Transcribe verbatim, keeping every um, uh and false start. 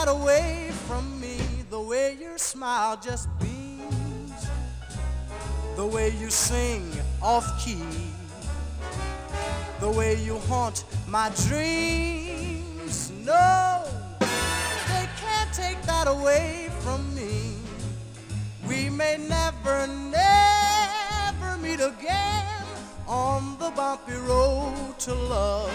that away from me. The way your smile just beams, the way you sing off key, the way you haunt my dreams. No, they can't take that away from me. We may never, never meet again on the bumpy road to love.